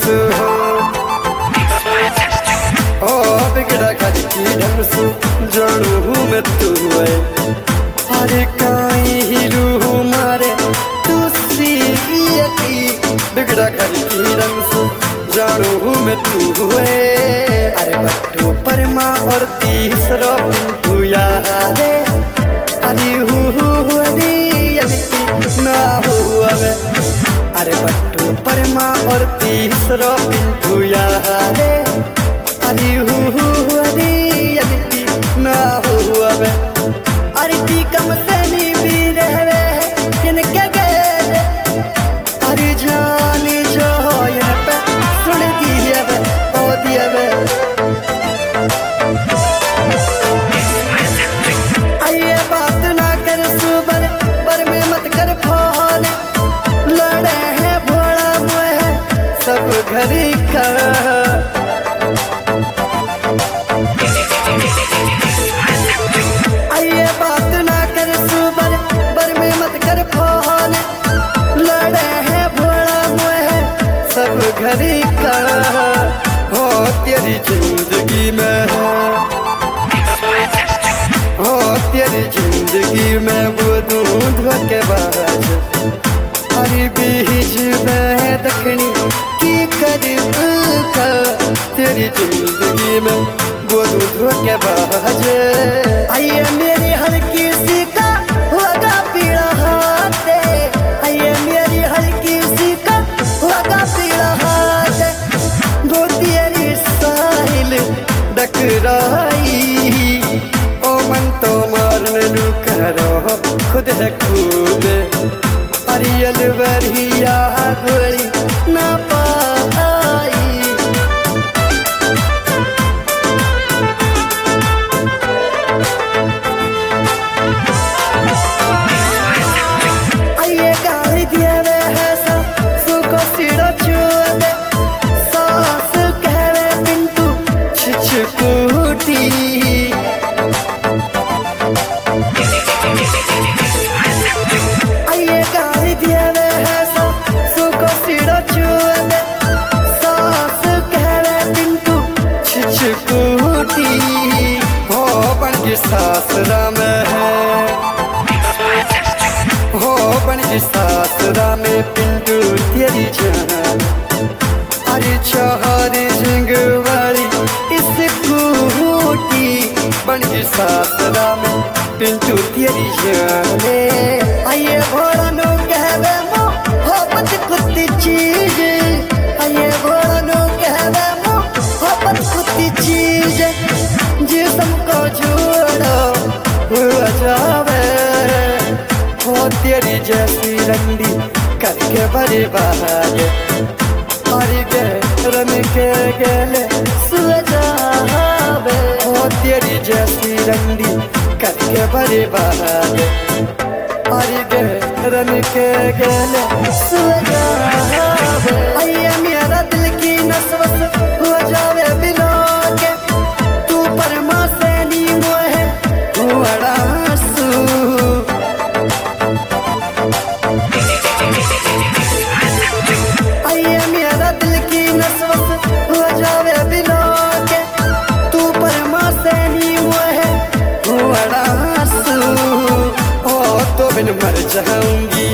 से ओ बिगड़ा घर की ढंग से जानू मैं तू है अरे काई ही रूह मारे तू सी बिगड़ा घर की ढंग से जानू मैं तू है अरे बट्टू परमा और तीसरा तू याद अरे ना हुआ अरे बट्टू परमा और तीसरा पिंटू याद अरे ना हुआ अरे ती कम से नहीं भी रहे किनके गए अरे जानी जो यहाँ पे सुन दिया ओ दिया आइए बात ना कर सुबर पर में मत कर फोन लड़े हैं भोला मुहे सब घरी का आइए बात ना कर सुबर पर में मत कर फोन लड़े हैं भोला मुहे सब घरी का हो तेरी जिंदगी में हो तेरी जिंदगी में वो दूध के बाज हरी बीज में दखनी की करीब का तेरी जिंदगी में वो दूध के बाज आइए मेरी हल्की सी का होगा पीड़ा हाथ आइए मेरी हल्की सी का होगा पीड़ा हाथ वो तेरी साहिल डकराई ओ मन तो मारने लू करो खुद है खूब अरियल बरिया गोली ना पाई आइए गाली दिया वे है सा सुको सिरो चुदे सास कहवे पिंटू छिछकूटी आइए गाली दिया वे है सा सुको सिरो चुदे सास कहवे पिंटू छिछकूटी हो बन की सासरा में है हो बन की सासरा में पिंटू तेरी जान अरे चाहरी जिंगवाड़ी इस कूटी बन की सासरा में पिंटू तेरी जाने आइए भोला नो कहवे मो होपत कुत्ती चीज आइए भोला नो कहवे मो होपत कुत्ती चीज जिसम को जोड़ो हुआ जावे हो तेरी जैसी रंडी करके बड़े बहार हरी के रन के गले सुलझावे हो तेरी जैसी रंडी करके बड़े बहार हरी के रन के गले सुलझावे आइए मेरा दिल की नस्वत हो जावे बिना के तू परमा से नी मोहे हुआ आइए मेरा दिल की नस्वत हो जावे बिना के तू परमा से नी मोहे हुआ ओ तो बिन मर जाऊंगी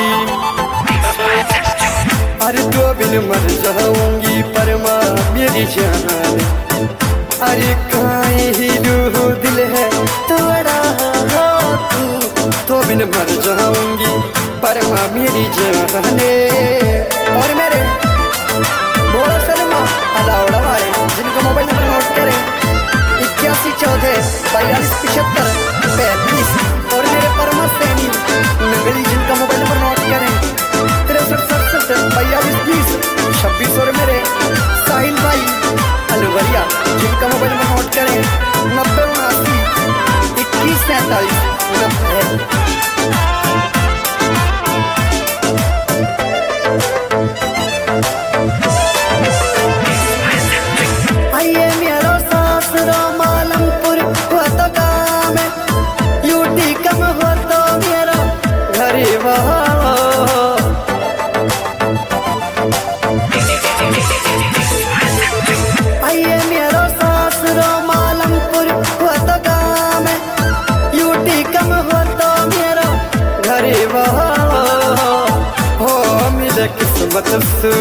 अरे तो बिन मर जाऊंगी परमा मेरी जान अरे काई ही रूह दिल है तोड़ा तू तो बिन मर जाऊंगी परमा मेरी जाने और मेरे बोलो सलमा अलाउड़ा वाले जिनका मोबाइल नंबर नोट करें 8142427535 और मेरे परमा सैनी नगरी जिनका मोबाइल नंबर नोट करें 63674220 26 और मेरे साहिल भाई अलवरिया जिनका मोबाइल नंबर नोट करें 9079214790। किस्मत से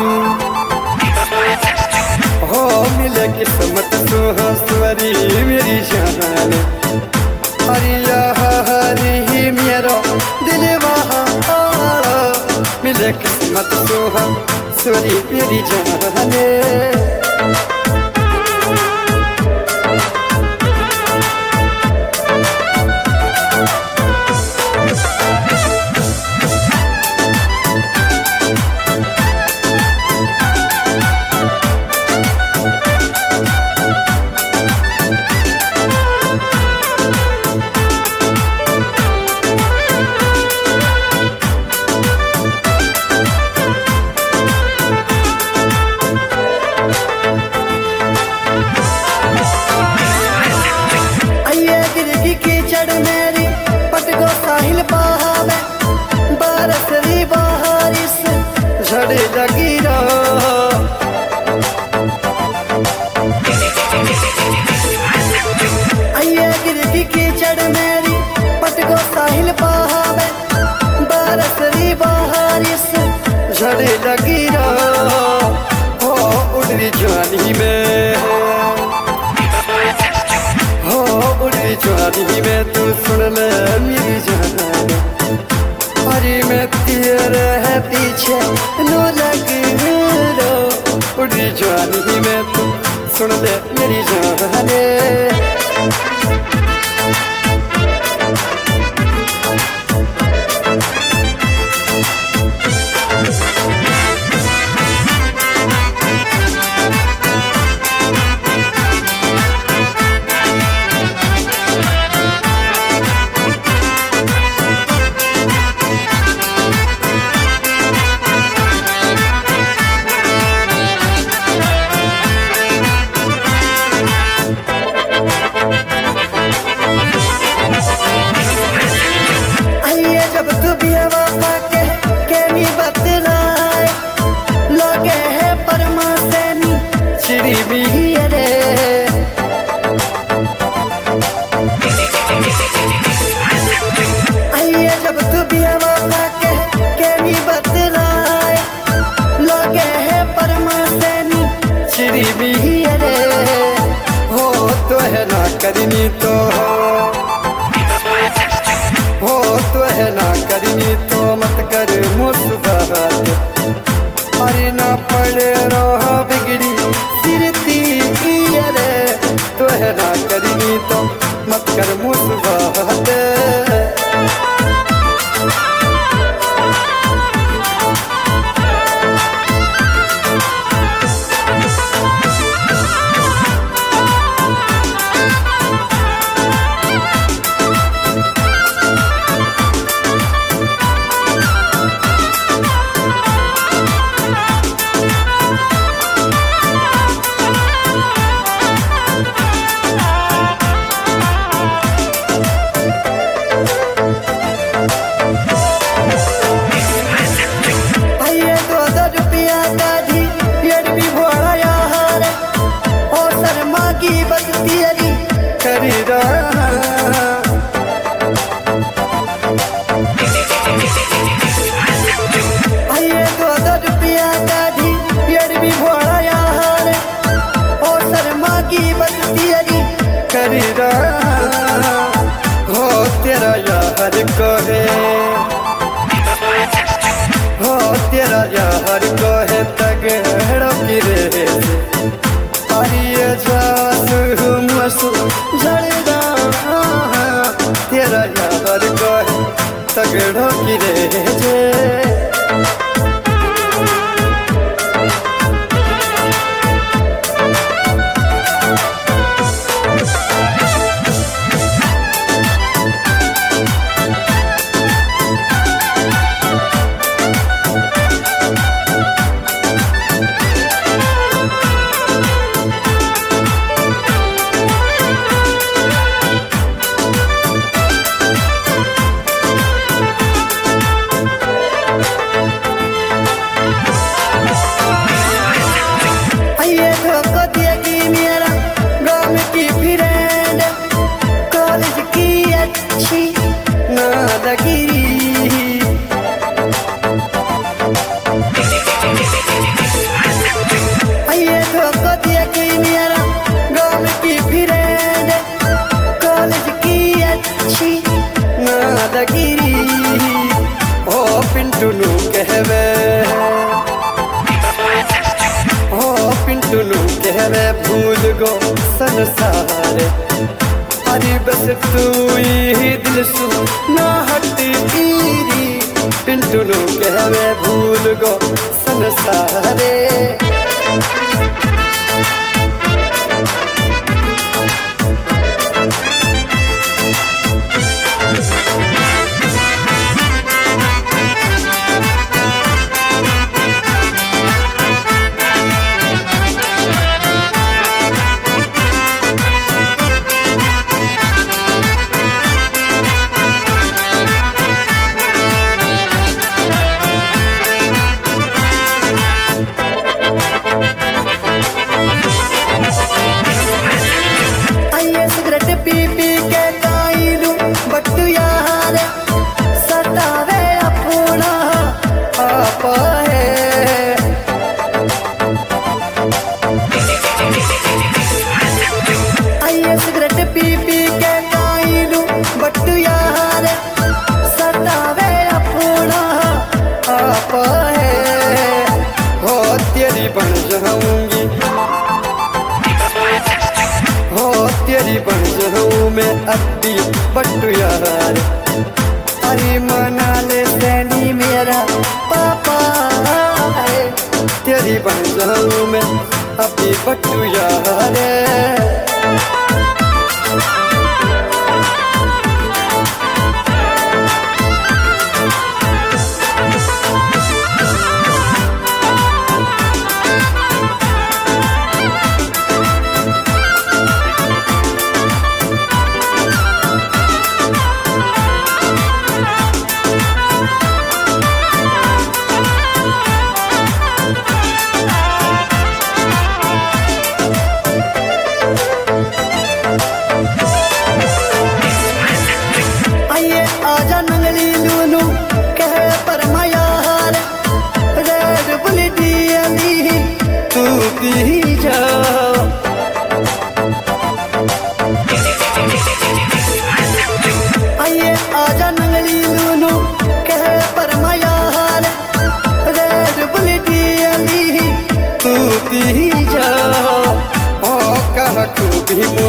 हो मिले किस्मत से हंसवरी मेरी जान हरिया हरी मेरा दिल वहाँ मिले किस्मत से हंसवरी मेरी जान झड़े लगी आइए गिरगी कीचड़ मेरी पटको साहिल बहावे बरसरी बारिश झड़े लगी हो उड़री जवानी में हो उड़री जवानी में तू सुन ले मेरी जान अरे मैं तेरे है पीछे नो लग रो उड़ी जवानी में तू सुन ले मेरी जाने करनी तो हो तो है ना करनी तो मत कर मुस्कुराते अरे ना पड़े रहा बिगड़ी सिरती रे तो है ना करनी तो मत कर मुस्कुराते हो तेरा यार कहे हो तेरा यार कहे तगड़ो की रे अरे जासु मसु झड़दा तेरा यार कहे तगड़ो की रे भूल गो संसार। अरे बस तू ही दिल सु ना हटी पिंटू नो कहवे भूल गो संसारे। पी पी के काइलू बट्टू यार सतावे अपना आप है। आइए सिगरेट पी पी के काइलू बट्टू यार सतावे अपना आप है। हो तेरी बन जाऊंगी हो तेरी बन जाऊं मैं अब भी बट्टू यार। अरे मना ले सैनी मेरा पापा है। तेरी बन जाऊं मैं अब भी बट्टू यार। आजा नंगली लूनू कह पर यार रेड बुल दियली तू पी जा। आइए आजा नंगली लूनू कह पर यार रेड बुल दियली तू पी जा। ओ कह तू भी